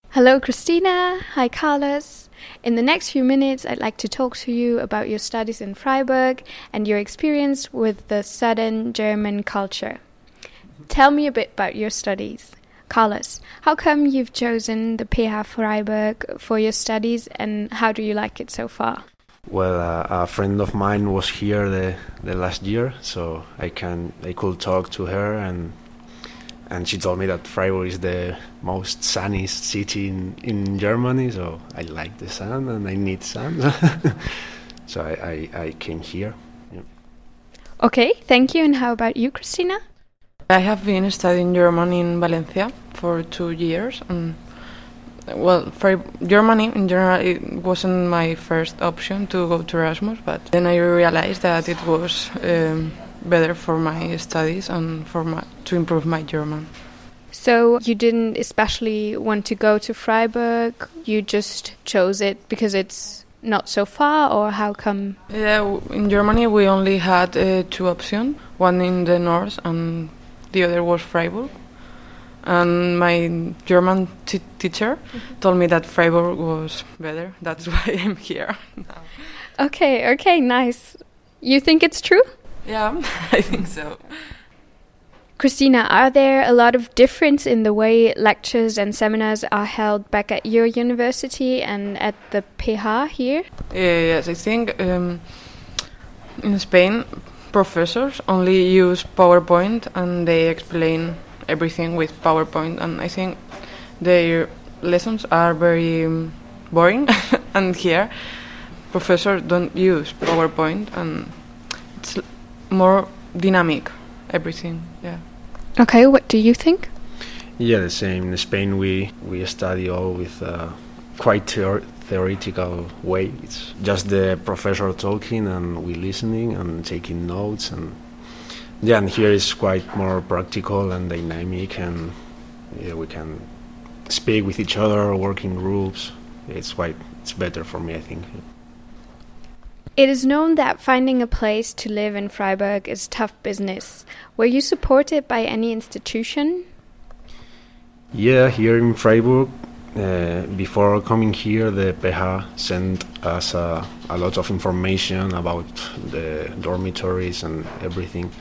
Hello, Christina. Hi, Carlos. In the next few minutes, I'd like to talk to you about your studies in Freiburg and your experience with the Southern German culture. Tell me a bit about your studies. Carlos, how come you've chosen the PH Freiburg for your studies and how do you like it so far? Well, a friend of mine was here the last year, so I could talk to her and she told me that Freiburg is the most sunniest city in Germany, so I like the sun and I need sun. So I came here. Yeah. Okay, thank you. And how about you, Christina? I have been studying German in Valencia for 2 years. Germany in general, it wasn't my first option to go to Erasmus, but then I realized that it was better for my studies and to improve my German. So you didn't especially want to go to Freiburg, you just chose it because it's not so far, or how come? Yeah, in Germany we only had 2 options, one in the north and the other was Freiburg. And my German teacher told me that Freiburg was better, that's why I'm here now. Okay, nice. You think it's true? Yeah, I think so. Christina, are there a lot of difference in the way lectures and seminars are held back at your university and at the PH here? Yes, I think in Spain, professors only use PowerPoint and they explain everything with PowerPoint, and I think their lessons are very boring. And here, professors don't use PowerPoint and it's more dynamic, everything, yeah. Okay, what do you think? Yeah, the same. In Spain, we study all with quite theoretical way. It's just the professor talking and we listening and taking notes, and here is quite more practical and dynamic, and we can speak with each other, work in groups. It's better for me, I think. It is known that finding a place to live in Freiburg is tough business. Were you supported by any institution? Yeah, here in Freiburg, before coming here, the PH sent us a lot of information about the dormitories and everything.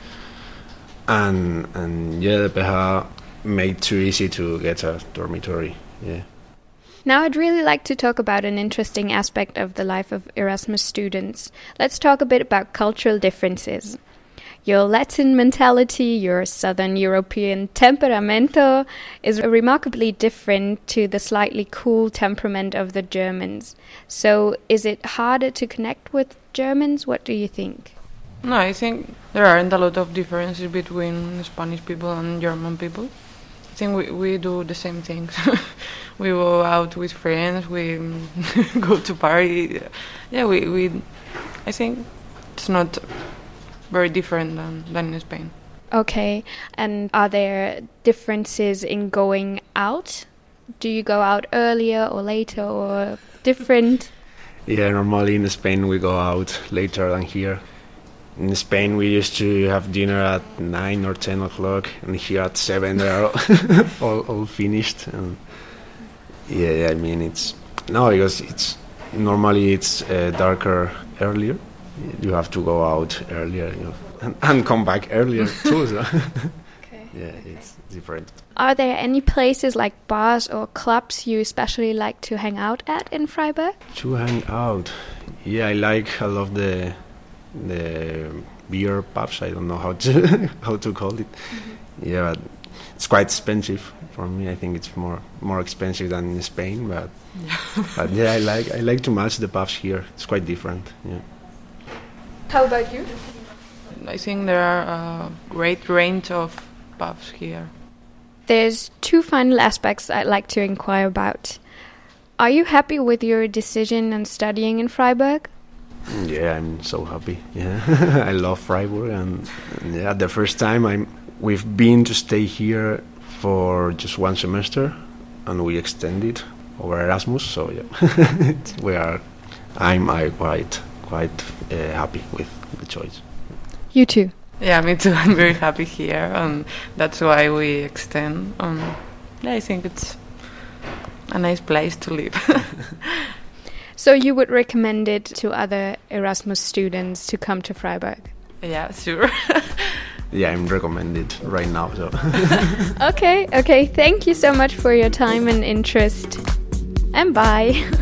And the PH made too easy to get a dormitory, yeah. Now I'd really like to talk about an interesting aspect of the life of Erasmus students. Let's talk a bit about cultural differences. Your Latin mentality, your Southern European temperamento is remarkably different to the slightly cool temperament of the Germans. So is it harder to connect with Germans? What do you think? No, I think there aren't a lot of differences between Spanish people and German people. I think we do the same things. We go out with friends, we go to party. Yeah, I think it's not very different than in Spain. Okay, and are there differences in going out? Do you go out earlier or later or different? Yeah, normally in Spain we go out later than here. In Spain we used to have dinner at 9 or 10 o'clock, and here at 7 they are all finished. And yeah, I mean because it's normally darker earlier. You have to go out earlier, and come back earlier too. So. Okay. Yeah, it's different. Are there any places like bars or clubs you especially like to hang out at in Freiburg? To hang out, yeah, I love the beer pubs. I don't know how to call it. Mm-hmm. Yeah, but it's quite expensive for me. I think it's more expensive than in Spain, but yeah, I like to match the pubs here. It's quite different. Yeah. How about you? I think there are a great range of pubs here. There's 2 final aspects I'd like to inquire about. Are you happy with your decision on studying in Freiburg? Yeah, I'm so happy. Yeah, I love Freiburg, and yeah, the first time we've been to stay here for just 1 semester, and we extended over Erasmus. So yeah, I'm quite happy with the choice. You too? Yeah, me too. I'm very happy here, and that's why we extend. Yeah, I think it's a nice place to live. So you would recommend it to other Erasmus students to come to Freiburg? Yeah, sure. Yeah, I'm recommended right now. So. Okay. Thank you so much for your time and interest. And bye.